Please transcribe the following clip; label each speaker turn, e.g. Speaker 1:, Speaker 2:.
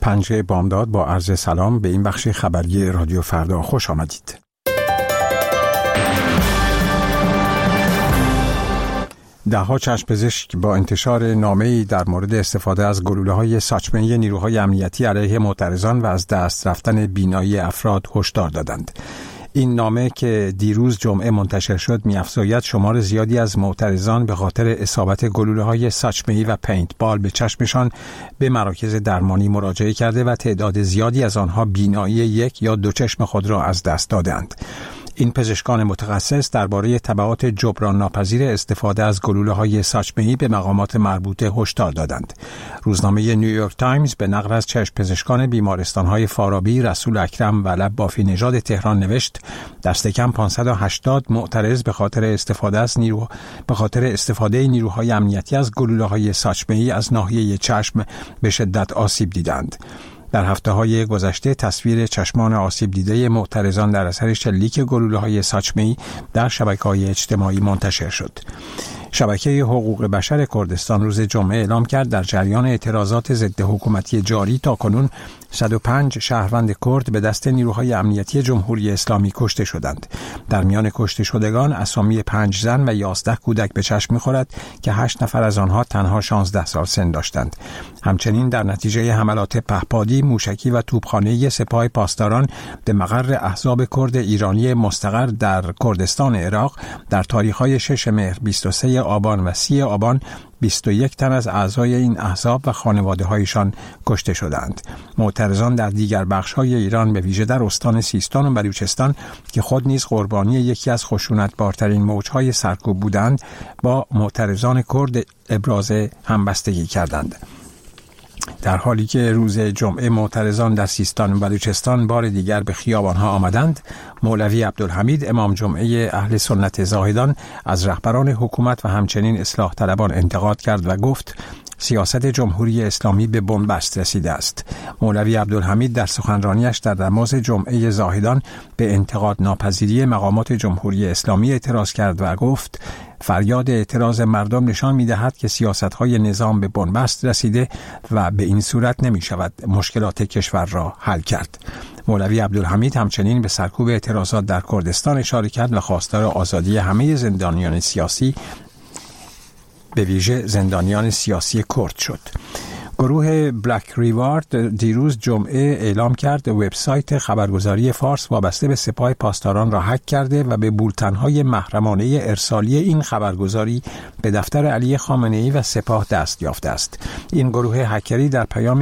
Speaker 1: پنجه بامداد با عرض سلام به این بخش خبری رادیو فردا خوش آمدید. ده‌ها چشم‌پزشک با انتشار نامه‌ای در مورد استفاده از گلوله‌های ساچمه‌ای نیروهای امنیتی علیه معترضان و از دست رفتن بینایی افراد هشدار دادند. این نامه که دیروز جمعه منتشر شد می‌افزاید شمار زیادی از معترضان به خاطر اصابت گلوله‌های ساچمه‌ای و پینت بال به چشمشان به مراکز درمانی مراجعه کرده و تعداد زیادی از آنها بینایی یک یا دو چشم خود را از دست دادند. این پزشکان متخصص درباره تبعات جبران ناپذیر استفاده از گلوله‌های ساچمه‌ای به مقامات مربوطه هشدار دادند. روزنامه نیویورک تایمز به نقل از چشم پزشکان بیمارستان‌های فارابی، رسول اکرم و لب بافی نژاد تهران نوشت دست کم 580 معترض به خاطر استفاده نیروهای امنیتی از گلوله‌های ساچمه‌ای از ناحیه چشم به شدت آسیب دیدند. در هفته‌های گذشته تصویر چشمان آسیب دیده معترضان در اثر شلیک گلوله‌های ساچمه‌ای در شبکه‌های اجتماعی منتشر شد. شبکه حقوق بشر کردستان روز جمعه اعلام کرد در جریان اعتراضات ضد حکومتی جاری تاکنون 105 شهروند کرد به دست نیروهای امنیتی جمهوری اسلامی کشته شدند. در میان کشته شدگان اسامی 5 زن و 11 کودک به چشم می‌خورد که 8 نفر از آنها تنها 16 سال سن داشتند. همچنین در نتیجه حملات پهپادی، موشکی و توپخانه سپاه پاسداران به مقر احزاب کرد ایرانی مستقر در کردستان عراق در تاریخ‌های 6 مهر، 23 آبان و 30 آبان 21 تن از اعضای این احزاب و خانواده‌هایشان کشته شدند. معترضان در دیگر بخش‌های ایران به ویژه در استان سیستان و بلوچستان که خود نیز قربانی یکی از خشونت‌بارترین موج‌های سرکوب بودند، با معترضان کرد ابراز همبستگی کردند. در حالی که روز جمعه معترضان در سیستان و بلوچستان بار دیگر به خیابان‌ها آمدند، مولوی عبدالحمید امام جمعه اهل سنت زاهدان از رهبران حکومت و همچنین اصلاح طلبان انتقاد کرد و گفت سیاست جمهوری اسلامی به بنبست رسیده است. مولوی عبدالحمید در سخنرانیش در نماز جمعه زاهدان به انتقاد ناپذیری مقامات جمهوری اسلامی اعتراض کرد و گفت فریاد اعتراض مردم نشان می‌دهد که سیاست‌های نظام به بنبست رسیده و به این صورت نمی‌شود مشکلات کشور را حل کرد. مولوی عبدالحمید همچنین به سرکوب اعتراضات در کردستان اشاره کرد و خواستار آزادی همه زندانیان سیاسی به ویژه زندانیان سیاسی کرد شد. گروه بلک ریوارد دیروز جمعه اعلام کرد وبسایت خبرگزاری فارس وابسته به سپاه پاسداران را هک کرده و به بولتن‌های محرمانه ارسالی این خبرگزاری به دفتر علی خامنه‌ای و سپاه دست یافته است. این گروه هکری در پیامی